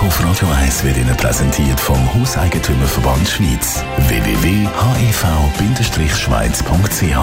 auf Radio 1 wird Ihnen präsentiert vom Hauseigentümerverband Schweiz. www.hev-schweiz.ch.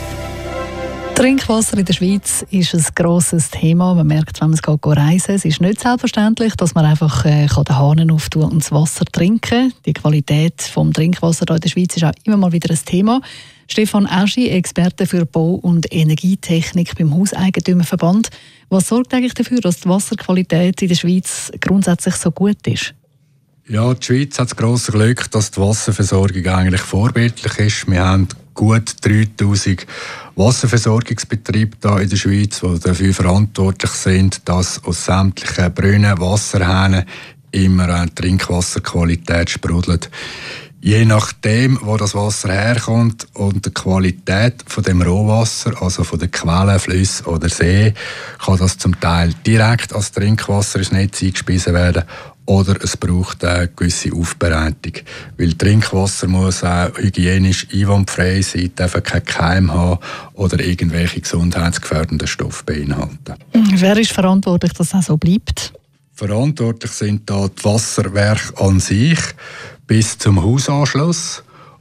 Trinkwasser in der Schweiz ist ein grosses Thema. Man merkt, wenn man es reisen geht. Es ist nicht selbstverständlich, dass man einfach den Hahn auftun und das Wasser trinken kann. Die Qualität des Trinkwassers in der Schweiz ist auch immer mal wieder ein Thema. Stefan Aschi, Experte für Bau- und Energietechnik beim Hauseigentümerverband. Was sorgt eigentlich dafür, dass die Wasserqualität in der Schweiz grundsätzlich so gut ist? Ja, die Schweiz hat das grosse Glück, dass die Wasserversorgung eigentlich vorbildlich ist. Wir haben gut 3000 Wasserversorgungsbetriebe hier in der Schweiz, die dafür verantwortlich sind, dass aus sämtlichen Brunnen, Wasserhähnen immer Trinkwasserqualität sprudelt. Je nachdem, wo das Wasser herkommt und die Qualität von dem Rohwasser, also von den Quellen, Flüssen oder See, kann das zum Teil direkt als Trinkwasser ins Netz eingespeisen werden oder es braucht eine gewisse Aufbereitung. Weil Trinkwasser muss auch hygienisch einwandfrei sein, darf kein Keim haben oder irgendwelche gesundheitsgefährdenden Stoffe beinhalten. Wer ist verantwortlich, dass das so bleibt? Verantwortlich sind da die Wasserwerke an sich bis zum Hausanschluss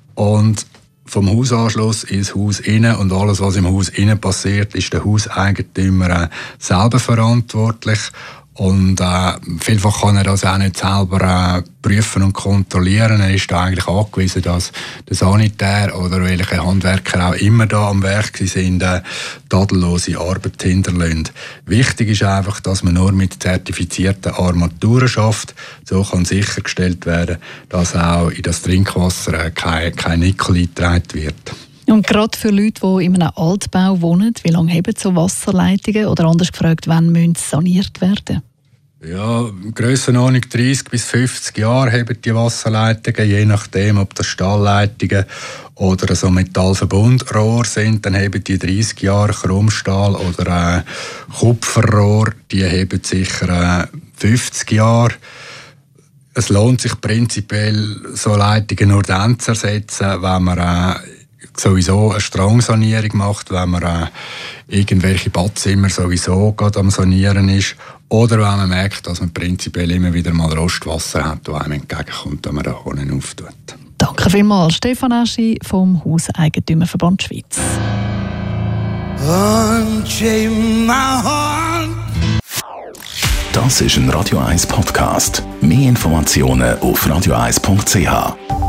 und vom Hausanschluss ins Haus innen und alles, was im Haus innen passiert, ist der Hauseigentümer selber verantwortlich. Und vielfach kann er das auch nicht selber prüfen und kontrollieren. Er ist da eigentlich angewiesen, dass der Sanitär oder welche Handwerker auch immer da am Werk sind, tadellose Arbeit hinterlassen. Wichtig ist einfach, dass man nur mit zertifizierten Armaturen schafft. So kann sichergestellt werden, dass auch in das Trinkwasser kein Nickel eingetragen wird. Und gerade für Leute, die in einem Altbau wohnen, wie lange haben so Wasserleitungen? Oder anders gefragt, wann müssen sie saniert werden? Ja, Grössenordnung 30 bis 50 Jahre haben die Wasserleitungen, je nachdem, ob das Stahlleitungen oder so Metallverbundrohr sind, dann haben die 30 Jahre Chromstahl oder Kupferrohr, die haben sicher 50 Jahre. Es lohnt sich prinzipiell, so Leitungen nur dann zu ersetzen, wenn man sowieso eine Strangsanierung macht, wenn man irgendwelche Badzimmer sowieso gerade am Sanieren ist oder wenn man merkt, dass man prinzipiell immer wieder mal Rostwasser hat, das einem entgegenkommt, wenn man den Hahn auftut. Danke vielmals, Stefan Aschi vom Hauseigentümerverband Schweiz. Das ist ein Radio 1 Podcast. Mehr Informationen auf radio1.ch.